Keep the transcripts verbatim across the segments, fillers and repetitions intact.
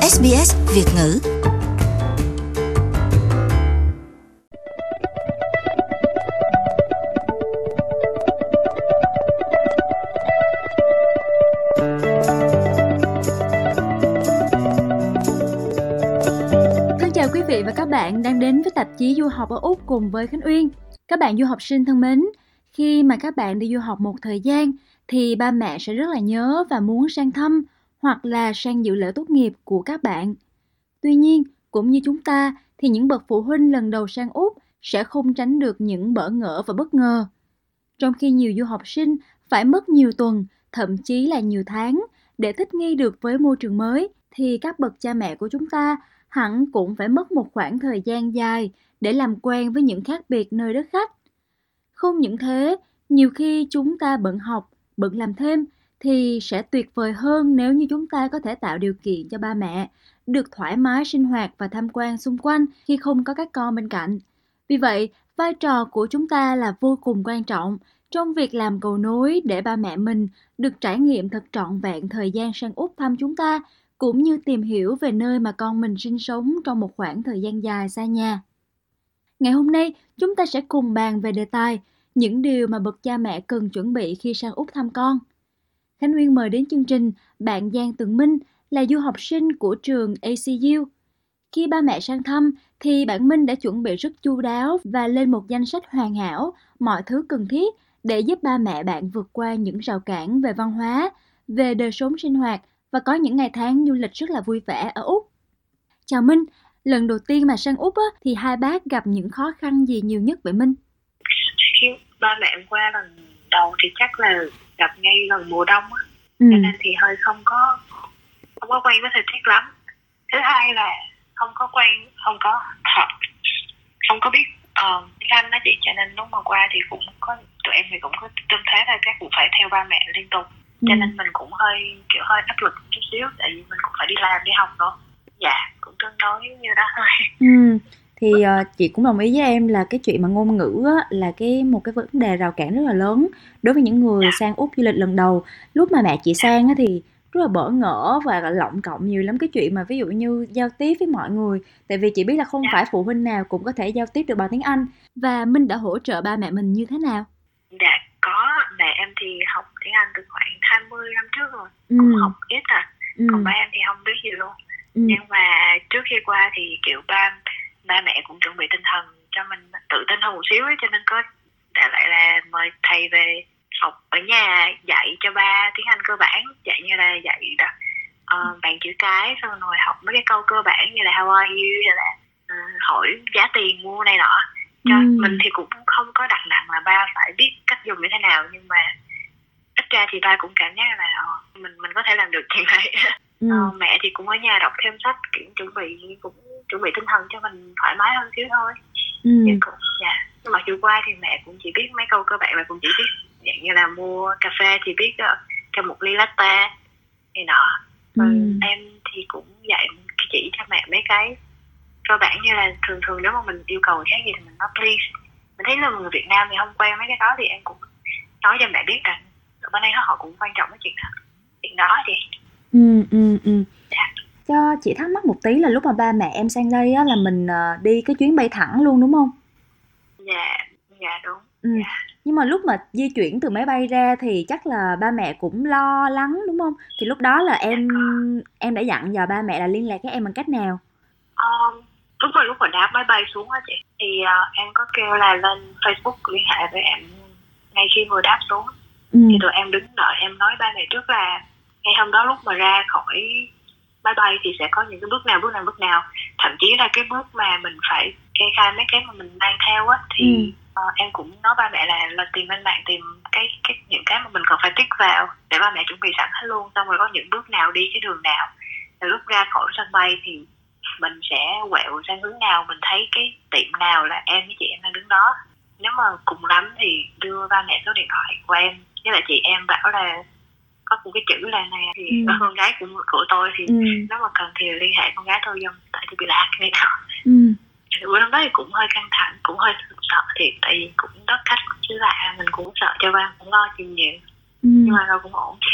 ét bê ét Việt ngữ. Chào quý vị và các bạn đang đến với tạp chí Du học ở Úc cùng với Khánh Uyên. Các bạn du học sinh thân mến, khi mà các bạn đi du học một thời gian thì ba mẹ sẽ rất là nhớ và muốn sang thăm hoặc là sang dự lễ tốt nghiệp của các bạn. Tuy nhiên, cũng như chúng ta thì những bậc phụ huynh lần đầu sang Úc sẽ không tránh được những bỡ ngỡ và bất ngờ. Trong khi nhiều du học sinh phải mất nhiều tuần, thậm chí là nhiều tháng để thích nghi được với môi trường mới, thì các bậc cha mẹ của chúng ta hẳn cũng phải mất một khoảng thời gian dài để làm quen với những khác biệt nơi đất khách. Không những thế, nhiều khi chúng ta bận học, bận làm thêm thì sẽ tuyệt vời hơn nếu như chúng ta có thể tạo điều kiện cho ba mẹ được thoải mái sinh hoạt và tham quan xung quanh khi không có các con bên cạnh. Vì vậy, vai trò của chúng ta là vô cùng quan trọng trong việc làm cầu nối để ba mẹ mình được trải nghiệm thật trọn vẹn thời gian sang Úc thăm chúng ta, cũng như tìm hiểu về nơi mà con mình sinh sống trong một khoảng thời gian dài xa nhà. Ngày hôm nay, chúng ta sẽ cùng bàn về đề tài những điều mà bậc cha mẹ cần chuẩn bị khi sang Úc thăm con. Khánh Uyên mời đến chương trình bạn Giang Tường Minh là du học sinh của trường a xê u. Khi ba mẹ sang thăm thì bạn Minh đã chuẩn bị rất chu đáo và lên một danh sách hoàn hảo mọi thứ cần thiết để giúp ba mẹ bạn vượt qua những rào cản về văn hóa, về đời sống sinh hoạt và có những ngày tháng du lịch rất là vui vẻ ở Úc. Chào Minh, lần đầu tiên mà sang Úc á, thì hai bác gặp những khó khăn gì nhiều nhất vậy Minh? Khi ba mẹ em qua lần đầu thì chắc là gặp ngay gần mùa đông á, ừ. Cho nên thì hơi không có không có quen với thời tiết lắm. Thứ hai là không có quen, không có thật, không có biết uh, tiếng Anh đó chị, cho nên lúc mà qua thì cũng có tụi em thì cũng có tâm thế là các cũng phải theo ba mẹ liên tục. Cho nên mình cũng hơi kiểu hơi áp lực chút xíu, tại vì mình cũng phải đi làm đi học nữa. Dạ, cũng tương đối như đó thôi. Ừ, thì uh, chị cũng đồng ý với em là cái chuyện mà ngôn ngữ á, là cái một cái vấn đề rào cản rất là lớn đối với những người dạ. sang Úc du lịch lần đầu. Lúc mà mẹ chị sang á, thì rất là bỡ ngỡ và lọng cộng nhiều lắm cái chuyện mà ví dụ như giao tiếp với mọi người. Tại vì chị biết là không dạ. phải phụ huynh nào cũng có thể giao tiếp được bằng tiếng Anh. Và Minh đã hỗ trợ ba mẹ mình như thế nào? Dạ, có. Mẹ em thì học tiếng Anh từ khoảng hai mươi năm trước rồi, ừ. cũng học ít à. Ừ. Còn ba em thì không biết gì luôn. Ừ. Nhưng mà trước khi qua thì kiểu ba ba mẹ cũng chuẩn bị tinh thần cho mình tự tin hơn một xíu ấy, cho nên có đã lại là mời thầy về học ở nhà dạy cho ba tiếng Anh cơ bản, dạy như là dạy đặt uh, bàn chữ cái, xong rồi học mấy cái câu cơ bản như là how are you, hay là uh, hỏi giá tiền mua này nọ. Cho ừ. mình thì cũng không có đặt nặng là ba phải biết cách dùng như thế nào, nhưng mà ít ra thì ba cũng cảm giác là uh, mình mình có thể làm được chuyện này. ừ. uh, mẹ thì cũng ở nhà đọc thêm sách, kiểu chuẩn bị cũng chuẩn bị tinh thần cho mình thoải mái hơn xíu thôi. ừ. nhưng cũng dạ nhưng mà chiều qua thì mẹ cũng chỉ biết mấy câu cơ bản, mẹ cũng chỉ biết dạng như là mua cà phê thì biết uh, cho một ly latte này nọ. ừ. Em thì cũng dạy chỉ cho mẹ mấy cái cơ bản như là thường thường nếu mà mình yêu cầu cái gì thì mình nói please. Mình thấy là người Việt Nam thì không quen mấy cái đó, thì em cũng nói cho mẹ biết rằng ở bên đây họ cũng quan trọng cái chuyện đó chuyện đó chị. ừ ừ ừ dạ. Cho chị thắc mắc một tí là lúc mà ba mẹ em sang đây á, là mình uh, đi cái chuyến bay thẳng luôn đúng không? Dạ, dạ đúng. ừ. dạ. Nhưng mà lúc mà di chuyển từ máy bay ra thì chắc là ba mẹ cũng lo lắng đúng không? Thì lúc đó là em dạ, em đã dặn dò ba mẹ là liên lạc với em bằng cách nào? Um, lúc mà lúc mà đáp máy bay xuống á chị, thì uh, em có kêu là lên Facebook liên hệ với em ngay khi vừa đáp xuống. ừ. Thì tụi em đứng đợi, em nói ba mẹ trước là ngay hôm đó lúc mà ra khỏi máy bay thì sẽ có những cái bước nào bước nào bước nào, thậm chí là cái bước mà mình phải kê khai mấy cái mà mình mang theo á, thì ừ. uh, em cũng nói ba mẹ là là tìm lên mạng, tìm cái cái những cái mà mình cần phải tích vào để ba mẹ chuẩn bị sẵn hết luôn, xong rồi có những bước nào đi cái đường nào, rồi lúc ra khỏi sân bay thì mình sẽ quẹo sang hướng nào, mình thấy cái tiệm nào là em với chị em đang đứng đó. Nếu mà cùng lắm thì đưa ba mẹ số điện thoại của em, với lại chị em bảo là có một cái chữ là này thì ừ. con gái của của tôi thì ừ. nếu mà cần thì liên hệ con gái tôi dùm, tại tôi bị lạc cái nào. ừ. Bữa hôm đó thì cũng hơi căng thẳng, cũng hơi sợ thiệt, tại vì cũng đất khách chứ lạ, mình cũng sợ cho ba cũng lo chuyện nhiều. ừ. Nhưng mà rồi cũng ổn.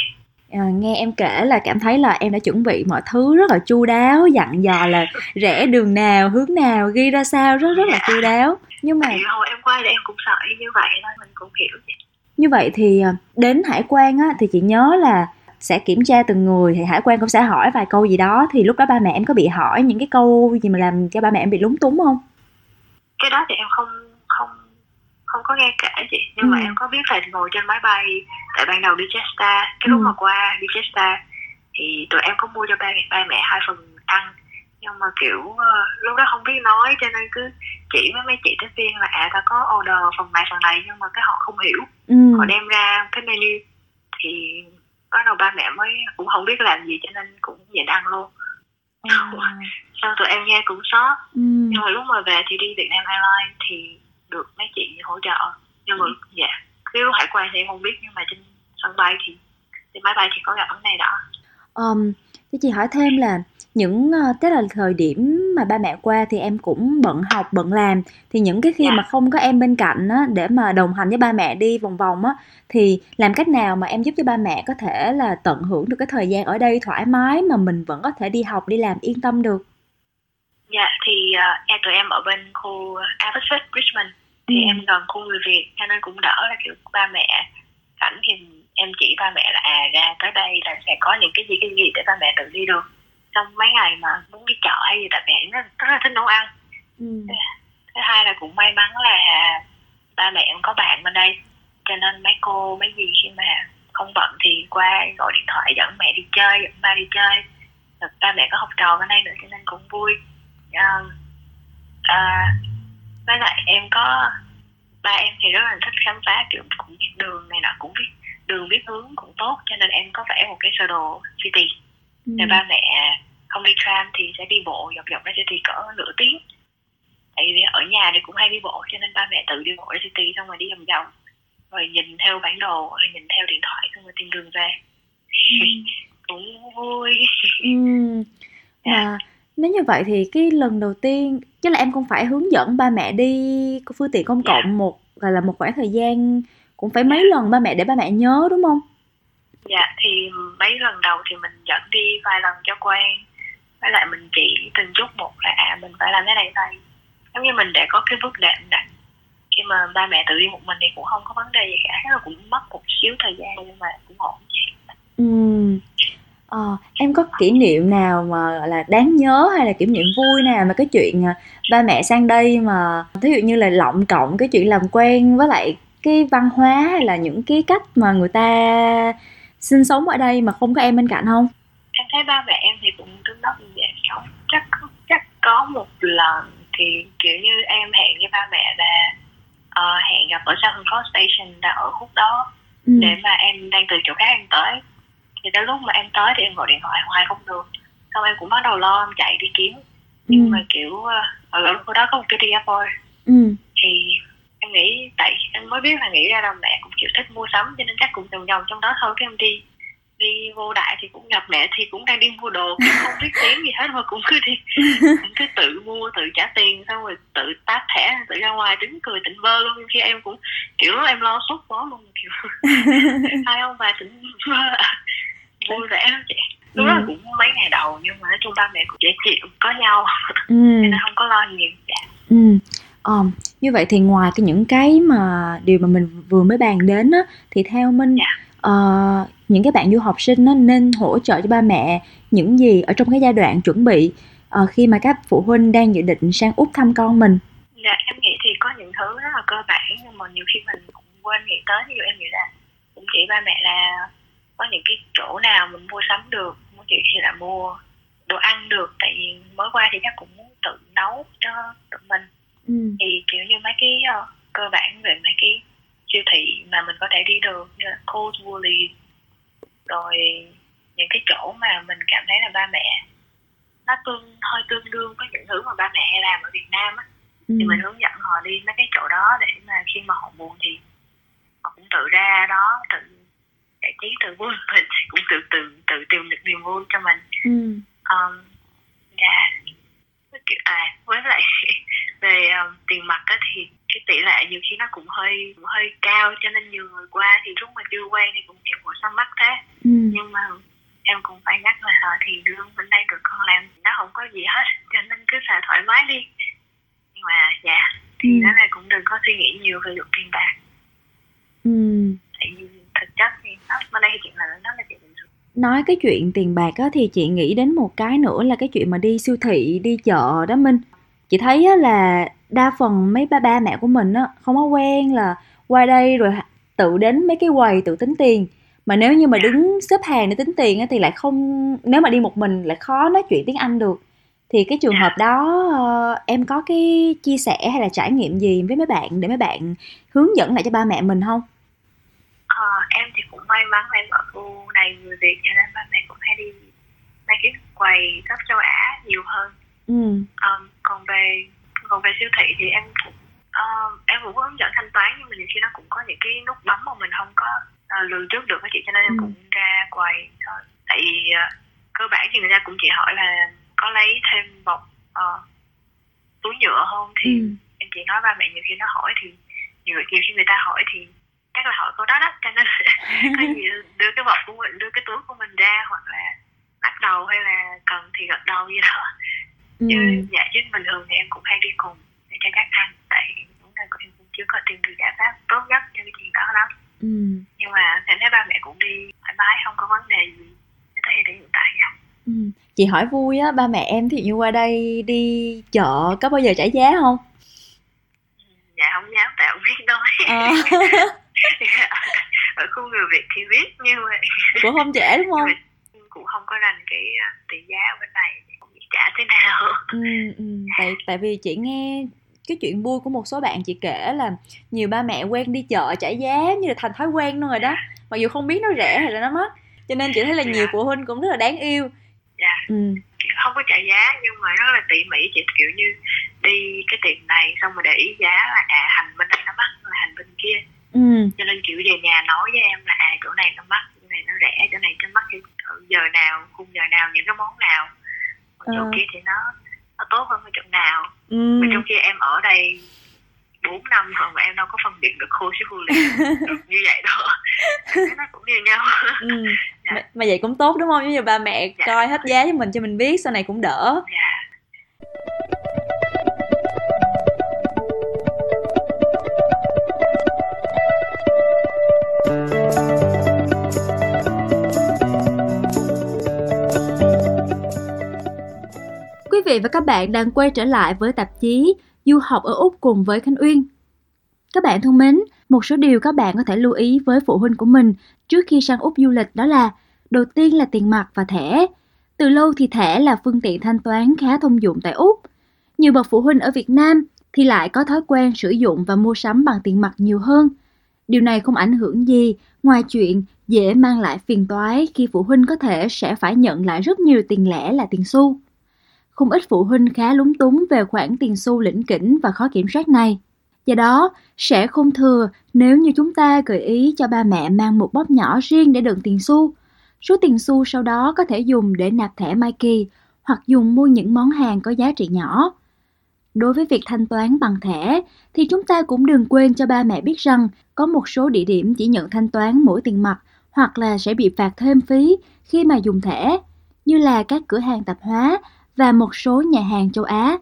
À, nghe em kể là cảm thấy là em đã chuẩn bị mọi thứ rất là chu đáo, dặn dò là rẽ đường nào, hướng nào, ghi ra sao, rất rất là chu đáo. Nhưng mà thì hồi em qua đây em cũng sợ như vậy thôi, mình cũng hiểu. Như vậy thì đến hải quan á, thì chị nhớ là sẽ kiểm tra từng người, thì hải quan cũng sẽ hỏi vài câu gì đó, thì lúc đó ba mẹ em có bị hỏi những cái câu gì mà làm cho ba mẹ em bị lúng túng không? Cái đó thì em không không không có nghe kể chị, nhưng ừ. mà em có biết là ngồi trên máy bay, tại ban đầu đi Jetstar, cái lúc ừ. mà qua đi Jetstar thì tụi em có mua cho ba mẹ ba mẹ hai phần ăn, nhưng mà kiểu uh, lúc đó không biết nói cho nên cứ chỉ với mấy chị tiếp viên là à ta có order phần này phần này, nhưng mà cái họ không hiểu, ừ. họ đem ra cái menu thì bắt đầu ba mẹ mới cũng không biết làm gì cho nên cũng nhịn ăn luôn. Ừ. Sau tụi em nghe cũng sót, ừ. nhưng mà lúc mà về thì đi Vietnam Airlines thì được mấy chị hỗ trợ, nhưng mà ừ. dạ cái lúc hải quan thì em không biết, nhưng mà trên sân bay thì trên máy bay thì có gặp vấn đề đó. Um, thế chị hỏi thêm là những tức là thời điểm mà ba mẹ qua thì em cũng bận học bận làm, thì những cái khi yeah. mà không có em bên cạnh á, để mà đồng hành với ba mẹ đi vòng vòng á, thì làm cách nào mà em giúp cho ba mẹ có thể là tận hưởng được cái thời gian ở đây thoải mái mà mình vẫn có thể đi học đi làm yên tâm được? Dạ yeah, thì uh, tụi em ở bên khu Abbotsford, Richmond thì ừ. em gần khu người Việt cho nên cũng đỡ, là kiểu ba mẹ rảnh thì em chỉ ba mẹ là à ra tới đây là sẽ có những cái gì cái gì để ba mẹ tự đi được. Trong mấy ngày mà muốn đi chợ hay gì, tại mẹ nó rất là thích nấu ăn. Ừ. Thứ hai là cũng may mắn là ba mẹ em có bạn bên đây, cho nên mấy cô mấy gì khi mà không bận thì qua gọi điện thoại dẫn mẹ đi chơi, dẫn ba đi chơi. Rồi ba mẹ có học trò bên đây nữa cho nên cũng vui. À, à, với lại em có ba em thì rất là thích khám phá, kiểu cũng biết đường này nọ, cũng biết đường biết hướng cũng tốt, cho nên em có vẽ một cái sơ đồ city. Ừ. Để ba mẹ không đi tram thì sẽ đi bộ dọc dọc ra city cỡ nửa tiếng. Tại vì ở nhà thì cũng hay đi bộ, cho nên ba mẹ tự đi bộ ra city xong rồi đi vòng vòng, rồi nhìn theo bản đồ, rồi nhìn theo điện thoại xong rồi tìm đường về. Ừ. Cũng vui. Ừ. À, nếu như vậy thì cái lần đầu tiên chứ là em không phải hướng dẫn ba mẹ đi phương tiện công cộng, yeah. một gọi là một khoảng thời gian cũng phải mấy yeah. lần ba mẹ để ba mẹ nhớ đúng không? Dạ thì mấy lần đầu thì mình dẫn đi vài lần cho quen, với lại mình chỉ từng chút một là à mình phải làm cái này thôi, giống như mình để có cái bước đệm đặt. Khi mà ba mẹ tự đi một mình thì cũng không có vấn đề gì cả, nó cũng mất một xíu thời gian nhưng mà cũng ổn. Ừ. Ờ, em có kỷ niệm nào mà gọi là đáng nhớ hay là kỷ niệm vui nào mà cái chuyện ba mẹ sang đây mà ví dụ như là lọng trọng cái chuyện làm quen với lại cái văn hóa hay là những cái cách mà người ta sinh sống ở đây mà không có em bên cạnh không? Em thấy ba mẹ em thì cũng tương đối như vậy, sống chắc chắc có một lần thì kiểu như em hẹn với ba mẹ là uh, hẹn gặp ở Southern Cross Station là ở khúc đó, ừ. để mà em đang từ chỗ khác em tới. Thì tới lúc mà em tới thì em gọi điện thoại hoài không được, xong em cũng bắt đầu lo em chạy đi kiếm, nhưng ừ. mà kiểu ở lúc đó có một cái airport, ừ. thì em nghĩ tại em mới biết là nghĩ ra là mẹ cũng chịu thích mua sắm, cho nên chắc cũng vòng vòng trong đó thôi. Cái em đi đi vô đại thì cũng gặp mẹ thì cũng đang đi mua đồ, cũng không biết tiếng gì hết mà cũng cứ đi cũng cứ tự mua tự trả tiền, xong rồi tự tap thẻ tự ra ngoài đứng cười tỉnh bơ luôn. Khi em cũng kiểu em lo sốt quá luôn, kiểu hai ông bà tỉnh bơ vui vẻ lắm chị. Lúc ừ. đó cũng mấy ngày đầu nhưng mà nói chung ba mẹ cũng dễ chịu, có nhau, ừ. nên không có lo nhiều. Dạ. Ừ. Um, như vậy thì ngoài cái những cái mà điều mà mình vừa mới bàn đến á, thì theo Minh, dạ. uh, những cái bạn du học sinh nó nên hỗ trợ cho ba mẹ những gì ở trong cái giai đoạn chuẩn bị uh, khi mà các phụ huynh đang dự định sang Úc thăm con mình? Dạ em nghĩ thì có những thứ rất là cơ bản nhưng mà nhiều khi mình cũng quên nghĩ tới. Ví dụ em nghĩ là cũng chỉ ba mẹ là có những cái chỗ nào mình mua sắm được, muốn chị thì là mua đồ ăn được, tại vì mới qua thì chắc cũng muốn tự nấu cho tụi mình. Ừ. Thì kiểu như mấy cái uh, cơ bản về mấy cái siêu thị mà mình có thể đi được như là Coles, Woolies, rồi những cái chỗ mà mình cảm thấy là ba mẹ nó tương hơi tương đương với những thứ mà ba mẹ hay làm ở Việt Nam á, ừ. thì mình hướng dẫn họ đi mấy cái chỗ đó để mà khi mà họ buồn thì họ cũng tự ra đó tự giải trí, tự vui mình, cũng tự tự tự tìm được niềm vui cho mình. Ừ. Um, dạ. À với lại về um, tiền mặt á thì cái tỷ lệ nhiều khi nó cũng hơi cũng hơi cao, cho nên nhiều người qua thì lúc mà chưa quen thì cũng kiểu ủa sao mắc thế. ừ. Nhưng mà em cũng phải nhắc là ờ, thì lương bên đây tụi con làm nó không có gì hết, cho nên cứ xài thoải mái đi. Nhưng mà dạ thì ừ. đó là cũng đừng có suy nghĩ nhiều về việc tiền bạc. ừ. Tại vì thực chất thì nó bên đây thì chuyện là nó là chuyện bình thường. Nói cái chuyện tiền bạc á, thì chị nghĩ đến một cái nữa là cái chuyện mà đi siêu thị, đi chợ đó Minh. Chị thấy á, là đa phần mấy ba ba mẹ của mình á, không có quen là qua đây rồi tự đến mấy cái quầy tự tính tiền. Mà nếu như mà đứng xếp hàng để tính tiền á, thì lại không, nếu mà đi một mình lại khó nói chuyện tiếng Anh được. Thì cái trường hợp đó em có cái chia sẻ hay là trải nghiệm gì với mấy bạn để mấy bạn hướng dẫn lại cho ba mẹ mình không? Ờ, em thì cũng may mắn em ở khu này người Việt, cho nên ba mẹ cũng hay đi mấy cái quầy gấp châu Á nhiều hơn. ừ. um, còn về còn về siêu thị thì em cũng um, em cũng có hướng dẫn thanh toán, nhưng mà nhiều khi nó cũng có những cái nút bấm mà mình không có uh, lường trước được á chị, cho nên em ừ. cũng ra quầy thôi. Tại vì uh, cơ bản thì người ta cũng chỉ hỏi là có lấy thêm bọc uh, túi nhựa không, thì ừ. em chỉ nói ba mẹ nhiều khi nó hỏi thì nhiều, nhiều khi người ta hỏi thì chắc là hỏi câu đó đó, cho nên có gì đưa cái bọc của mình, đưa cái túi của mình ra, hoặc là bắt đầu hay là cần thì gật đầu gì đó. ừ. Chứ dạ chứ bình thường thì em cũng hay đi cùng để cho các anh, tại đúng là em cũng chưa có tìm được giải pháp tốt nhất cho cái chuyện đó lắm. ừ. Nhưng mà em thấy ba mẹ cũng đi thoải mái, không có vấn đề gì cho tới hiện tại. dạ. ừ. Chị hỏi vui á, ba mẹ em thì như qua đây đi chợ có bao giờ trả giá không? Dạ không dám, tại không biết nói. à. Ở khu người Việt thì biết, nhưng mà cũng không trả đúng không? Cũng không có rành cái tỷ giá ở bên này, không biết trả thế nào. ừ, ừ. tại tại vì chị nghe cái chuyện vui của một số bạn chị kể là nhiều ba mẹ quen đi chợ trả giá như là thành thói quen luôn rồi đó, mặc dù không biết nó rẻ hay là nó mắc, cho nên chị thấy là nhiều phụ huynh cũng rất là đáng yêu. Dạ. ừ. Không có trả giá nhưng mà rất là tỉ mỉ, chị kiểu như đi cái tiệm này xong rồi để ý giá là à hành bên đây nó mắc là hành bên kia. ừ. Cho nên kiểu về nhà nói với em là à chỗ này nó mắc, chỗ này nó rẻ, chỗ này nó mắc giờ nào, khung giờ nào, những cái món nào, còn chỗ ờ. kia thì nó nó tốt hơn ở chỗ nào. ừ. Mà trong khi em ở đây bốn năm rồi mà em đâu có phân biệt được khu với khu liền như vậy đâu. Nó cũng như nhau. ừ. dạ. mà, mà vậy cũng tốt đúng không? Giống như ba mẹ dạ. coi hết giá cho mình cho mình biết, sau này cũng đỡ. Dạ. Quý vị và các bạn đang quay trở lại với tạp chí Du học ở Úc cùng với Khánh Uyên. Các bạn thân mến, một số điều các bạn có thể lưu ý với phụ huynh của mình trước khi sang Úc du lịch đó là: đầu tiên là tiền mặt và thẻ. Từ lâu thì thẻ là phương tiện thanh toán khá thông dụng tại Úc. Nhiều bậc phụ huynh ở Việt Nam thì lại có thói quen sử dụng và mua sắm bằng tiền mặt nhiều hơn. Điều này không ảnh hưởng gì ngoài chuyện dễ mang lại phiền toái khi phụ huynh có thể sẽ phải nhận lại rất nhiều tiền lẻ là tiền xu. Không ít phụ huynh khá lúng túng về khoản tiền xu lỉnh kỉnh và khó kiểm soát này. Do đó, sẽ không thừa nếu như chúng ta gợi ý cho ba mẹ mang một bóp nhỏ riêng để đựng tiền xu. Số tiền xu sau đó có thể dùng để nạp thẻ Myki hoặc dùng mua những món hàng có giá trị nhỏ. Đối với việc thanh toán bằng thẻ, thì chúng ta cũng đừng quên cho ba mẹ biết rằng có một số địa điểm chỉ nhận thanh toán mỗi tiền mặt hoặc là sẽ bị phạt thêm phí khi mà dùng thẻ, như là các cửa hàng tạp hóa và một số nhà hàng châu Á.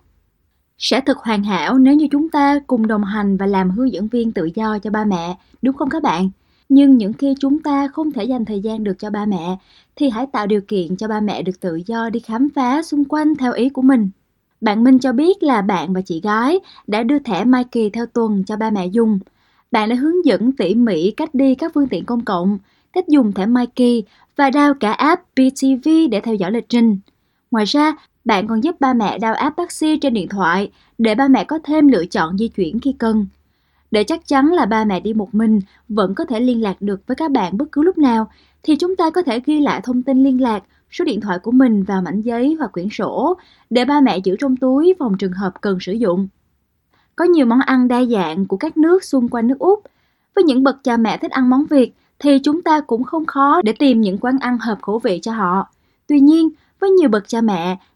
Sẽ thật hoàn hảo nếu như chúng ta cùng đồng hành và làm hướng dẫn viên tự do cho ba mẹ, đúng không các bạn? Nhưng những khi chúng ta không thể dành thời gian được cho ba mẹ, thì hãy tạo điều kiện cho ba mẹ được tự do đi khám phá xung quanh theo ý của mình. Bạn Minh cho biết là bạn và chị gái đã đưa thẻ Myki theo tuần cho ba mẹ dùng. Bạn đã hướng dẫn tỉ mỉ cách đi các phương tiện công cộng, cách dùng thẻ Myki và download cả app bê tê vê để theo dõi lịch trình. Ngoài ra, bạn còn giúp ba mẹ download app taxi trên điện thoại để ba mẹ có thêm lựa chọn di chuyển khi cần. Để chắc chắn là ba mẹ đi một mình vẫn có thể liên lạc được với các bạn bất cứ lúc nào, thì chúng ta có thể ghi lại thông tin liên lạc, số điện thoại của mình vào mảnh giấy hoặc quyển sổ để ba mẹ giữ trong túi phòng trường hợp cần sử dụng. Có nhiều món ăn đa dạng của các nước xung quanh nước Úc. Với những bậc cha mẹ thích ăn món Việt thì chúng ta cũng không khó để tìm những quán ăn hợp khẩu vị cho họ. Tuy nhiên, với nhiều bậc cha mẹ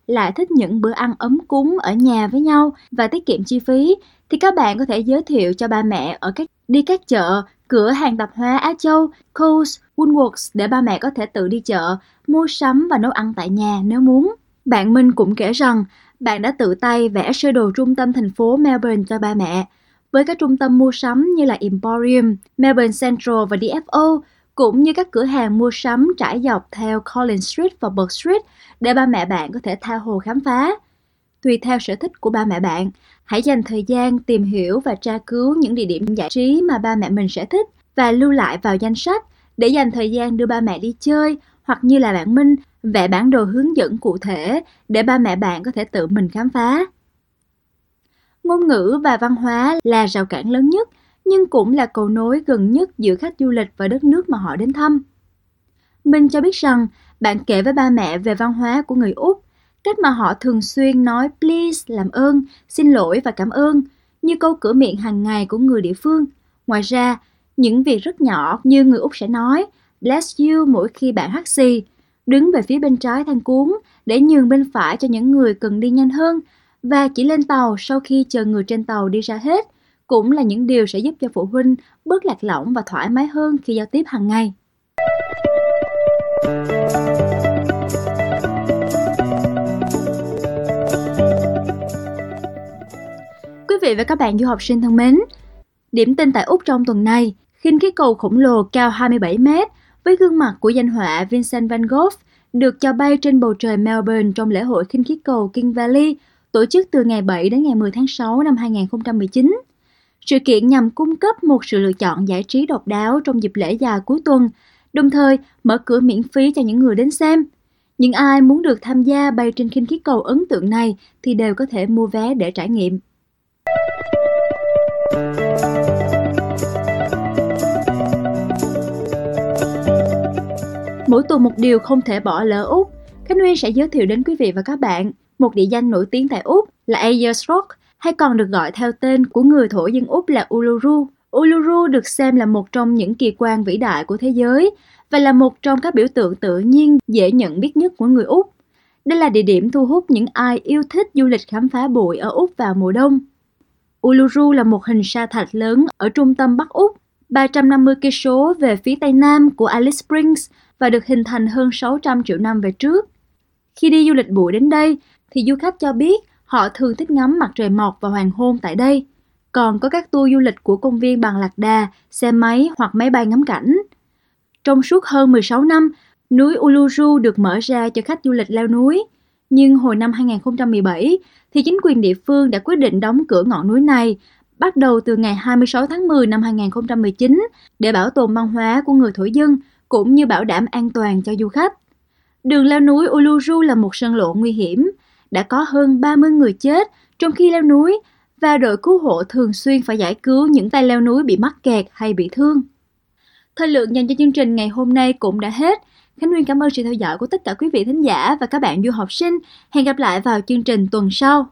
lại thích những bữa ăn ấm cúng ở nhà với nhau và tiết kiệm chi phí, thì các bạn có thể giới thiệu cho ba mẹ ở các đi các chợ, cửa hàng tạp hóa Á Châu, Coles, Woolworths để ba mẹ có thể tự đi chợ, mua sắm và nấu ăn tại nhà nếu muốn. Bạn Minh cũng kể rằng bạn đã tự tay vẽ sơ đồ trung tâm thành phố Melbourne cho ba mẹ, với các trung tâm mua sắm như là Emporium, Melbourne Central và đê ép ô, cũng như các cửa hàng mua sắm trải dọc theo Collins Street và Bourke Street để ba mẹ bạn có thể tha hồ khám phá. Tùy theo sở thích của ba mẹ bạn, hãy dành thời gian tìm hiểu và tra cứu những địa điểm giải trí mà ba mẹ mình sẽ thích và lưu lại vào danh sách để dành thời gian đưa ba mẹ đi chơi, hoặc như là bạn Minh, vẽ bản đồ hướng dẫn cụ thể để ba mẹ bạn có thể tự mình khám phá. Ngôn ngữ và văn hóa là rào cản lớn nhất, nhưng cũng là cầu nối gần nhất giữa khách du lịch và đất nước mà họ đến thăm. Minh cho biết rằng bạn kể với ba mẹ về văn hóa của người Úc, cách mà họ thường xuyên nói please, làm ơn, xin lỗi và cảm ơn, như câu cửa miệng hàng ngày của người địa phương. Ngoài ra, những việc rất nhỏ như người Úc sẽ nói bless you mỗi khi bạn hắt xì, đứng về phía bên trái thang cuốn để nhường bên phải cho những người cần đi nhanh hơn, và chỉ lên tàu sau khi chờ người trên tàu đi ra hết, cũng là những điều sẽ giúp cho phụ huynh bớt lạc lõng và thoải mái hơn khi giao tiếp hàng ngày. Quý vị và các bạn du học sinh thân mến, điểm tin tại Úc trong tuần này, khinh khí cầu khổng lồ cao hai mươi bảy mét với gương mặt của danh họa Vincent van Gogh được cho bay trên bầu trời Melbourne trong lễ hội khinh khí cầu King Valley tổ chức từ ngày bảy đến ngày mười tháng sáu năm hai nghìn không trăm mười chín. Sự kiện nhằm cung cấp một sự lựa chọn giải trí độc đáo trong dịp lễ dài cuối tuần, đồng thời mở cửa miễn phí cho những người đến xem. Những ai muốn được tham gia bay trên khinh khí cầu ấn tượng này thì đều có thể mua vé để trải nghiệm. Mỗi tuần một điều không thể bỏ lỡ Úc, Khánh Nguyên sẽ giới thiệu đến quý vị và các bạn một địa danh nổi tiếng tại Úc là Ayers Rock, hay còn được gọi theo tên của người thổ dân Úc là Uluru. Uluru được xem là một trong những kỳ quan vĩ đại của thế giới và là một trong các biểu tượng tự nhiên dễ nhận biết nhất của người Úc. Đây là địa điểm thu hút những ai yêu thích du lịch khám phá bụi ở Úc vào mùa đông. Uluru là một hình sa thạch lớn ở trung tâm Bắc Úc, ba trăm năm mươi cây số về phía tây nam của Alice Springs và được hình thành hơn sáu trăm triệu năm về trước. Khi đi du lịch bụi đến đây, thì du khách cho biết họ thường thích ngắm mặt trời mọc và hoàng hôn tại đây. Còn có các tour du lịch của công viên bằng lạc đà, xe máy hoặc máy bay ngắm cảnh. Trong suốt hơn mười sáu năm, núi Uluru được mở ra cho khách du lịch leo núi. Nhưng hồi năm hai nghìn không trăm mười bảy, thì chính quyền địa phương đã quyết định đóng cửa ngọn núi này bắt đầu từ ngày hai mươi sáu tháng mười năm hai nghìn không trăm mười chín để bảo tồn văn hóa của người thổ dân cũng như bảo đảm an toàn cho du khách. Đường leo núi Uluru là một sân lộ nguy hiểm. Đã có hơn ba mươi người chết trong khi leo núi và đội cứu hộ thường xuyên phải giải cứu những tay leo núi bị mắc kẹt hay bị thương. Thời lượng dành cho chương trình ngày hôm nay cũng đã hết. Khánh Nguyên cảm ơn sự theo dõi của tất cả quý vị thính giả và các bạn du học sinh. Hẹn gặp lại vào chương trình tuần sau.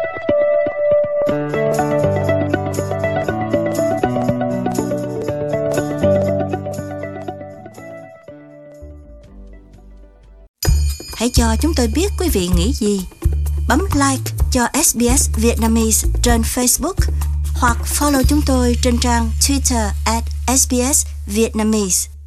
Hãy cho chúng tôi biết quý vị nghĩ gì. Bấm like cho ét bê ét Vietnamese trên Facebook hoặc follow chúng tôi trên trang Twitter at ét bê ét Vietnamese.